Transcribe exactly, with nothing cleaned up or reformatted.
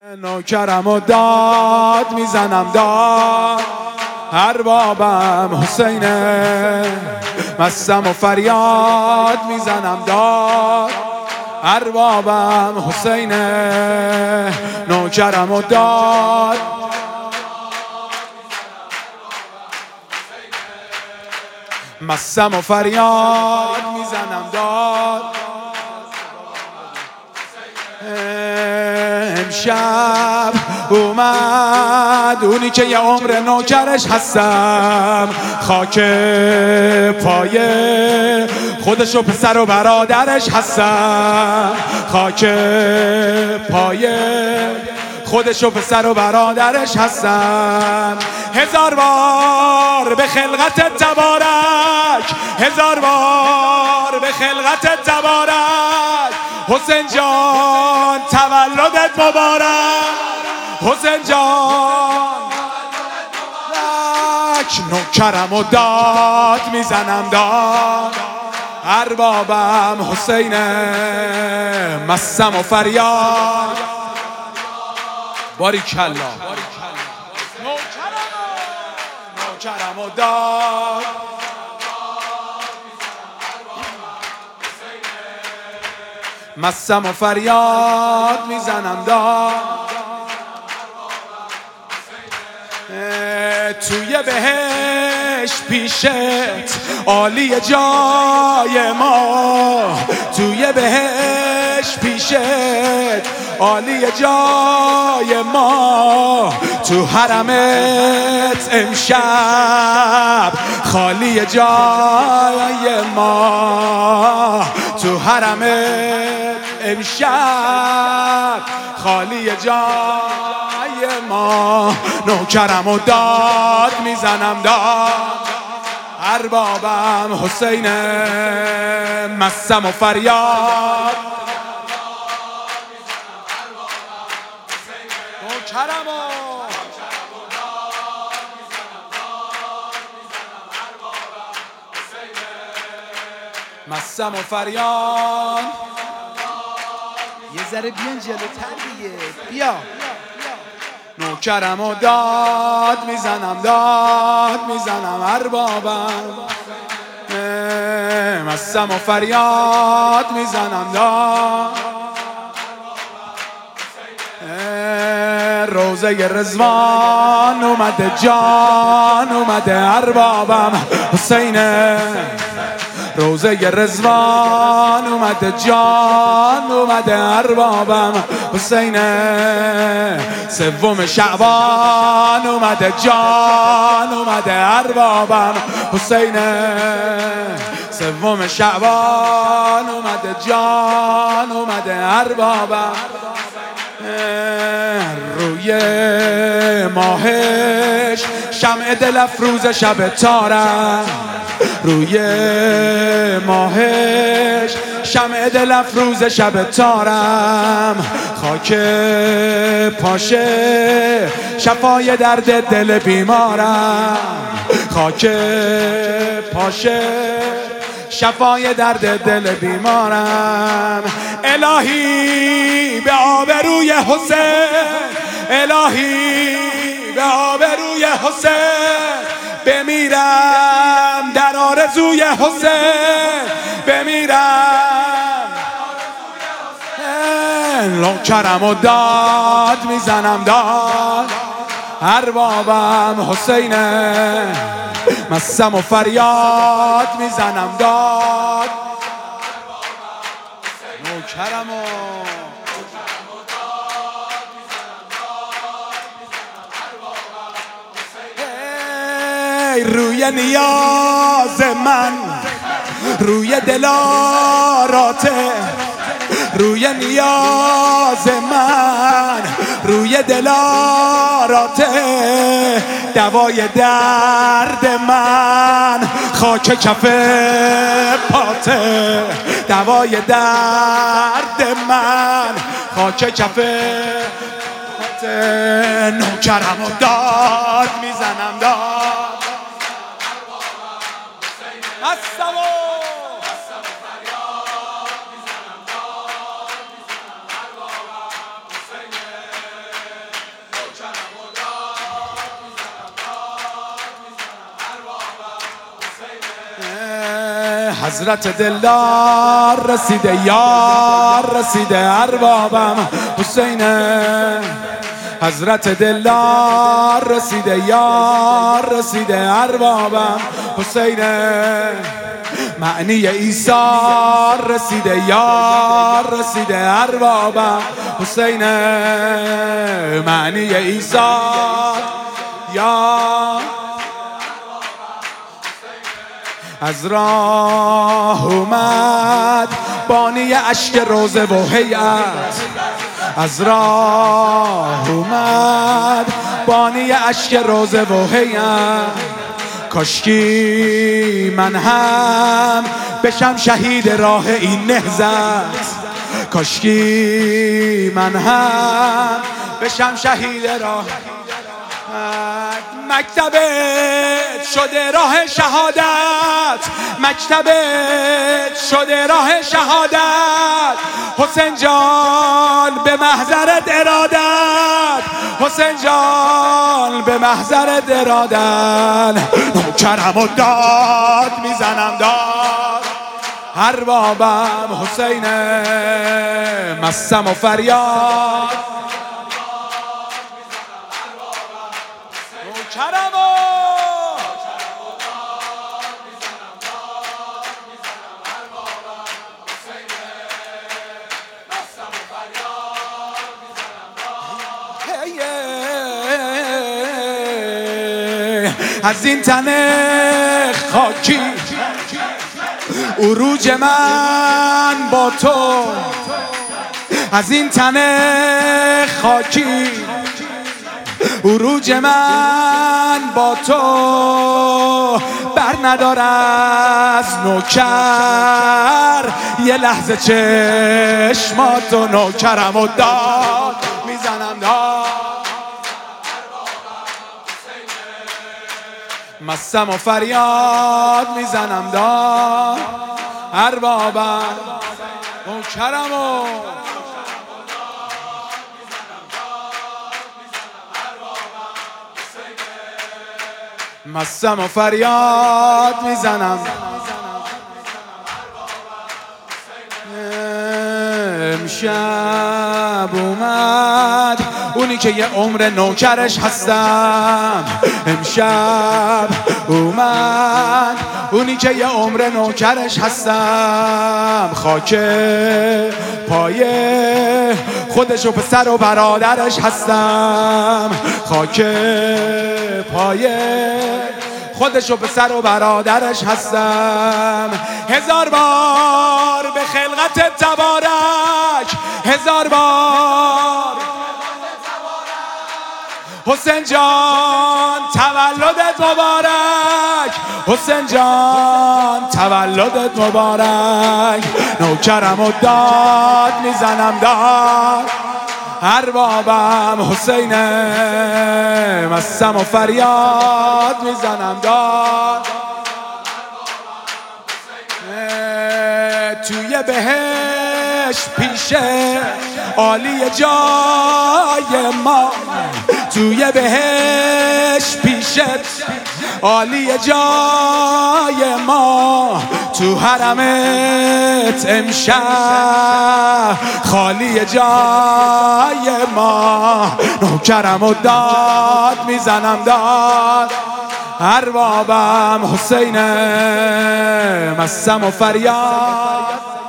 نوکرم و داد میزنم داد اربابم حسینه، مستم و فریاد میزنم داد اربابم حسینه، نوکرم و داد مستم و فریاد میزنم داد. امشب اومد اونی که یه عمر نوکرش هستم، خاک پای خودش و پسر و برادرش هستم، خاک پای خودش و پسر و برادرش هستم. هزار بار به خلقت تبارک، هزار بار به خلقت تبارک، حسین جان تولدت مبارک، حسین جان نوکرم و داد میزنم داد اربابم حسینه، مستم و فریاد باریکلا، نوکرم و داد مستم و فریاد میزنم داد. توی بهشت پیشت عالی جای ما، توی بهشت پیشت عالی جای ما، تو حرمت امشب خالی جای ما، تو حرمت امشب خالی جای ما، نوکرم و داد میزنم داد اربابم حسینه، مستم و فریاد نوکرم و مستم و فریاد. یه ذره بیان جلوتر دیگه، بیا. نوکرم و داد میزنم داد میزنم اربابم، مستم و فریاد میزنم داد. روزه رضوان اومده جان اومده اربابم حسینه، روزه رضوان اومده جان اومده اربابم حسینه، سوم شعبان اومده جان اومده اربابم حسینه، سوم شعبان اومده جان اومده اربابم. روی ماهش شمع دل افروز شب تارم، روی ماهش شمع دل افروز شب تارم، خاک پاشه شفای درد دل بیمارم، خاک پاشه شفای درد دل بیمارم. الهی به آبروی حسین، الهی به آبروی حسین، بمیرم در آرزوی حسین، بمیرم نوکرم و داد میزنم داد اربابم حسینه، مستم و فریاد میزنم داد نوکرم و روی نیاز من، روی دلاراته، روی نیاز من، روی دلاراته، دوای درد من خاک کف پاته، دوای درد من خاک کف پاته، نوکرم و داد میزنم داد مستم و حضرت دلدار رسیده، یار رسیده، اربابم حسینه. حضرت دلدار رسیده، یار رسیده، اربابم حسینه. معنی ایثار رسیده، یار رسیده، اربابم حسینه. معنی ایثار یار از راه اومد بانی اشک روزه و هیئت. از راه اومد بانی اشک روزه و هیئت. کاشکی من هم بشم شهید راه این نهضت. کاشکی من هم بشم شهید راه. مکتبت شده راه شهادت، مکتبت شده راه شهادت. حسین جان به محضرت ارادت، حسین جان به محضرت ارادت. نوکرم و داد میزنم داد، اربابم حسینه. مستم و فریاد نوکرم و از این تن خاکی عروج من با تو. از این تن خاکی عروج من با تو. بر ندار از نوکر یه لحظه چشماتو. نوکرم و داد میزنم داد، مستم و فریاد میزنم داد، اربابم نوکرم و مستم و فریاد میزنم. امشب اومد اونی که یه عمر نوکرش هستم. امشب اومد اونی که یه عمر نوکرش هستم. خاک پای خودش و پسر و برادرش هستم. خاک پای خودش و پسر و برادرش هستم. هزار بار به خلقت تبارک، هزار بار حسین جان تولدت مبارک. حسین جان تولدت مبارک. نوکرم و داد میزنم داد، اربابم حسینه. مستم و فریاد میزنم داد. توی بهشت پیشه عالی جای ما. توی بهشت پیشت عالی جای ما. تو حرمت امشب خالی جای ما. نوکرم و داد میزنم داد، اربابم حسینه. مستم و فریاد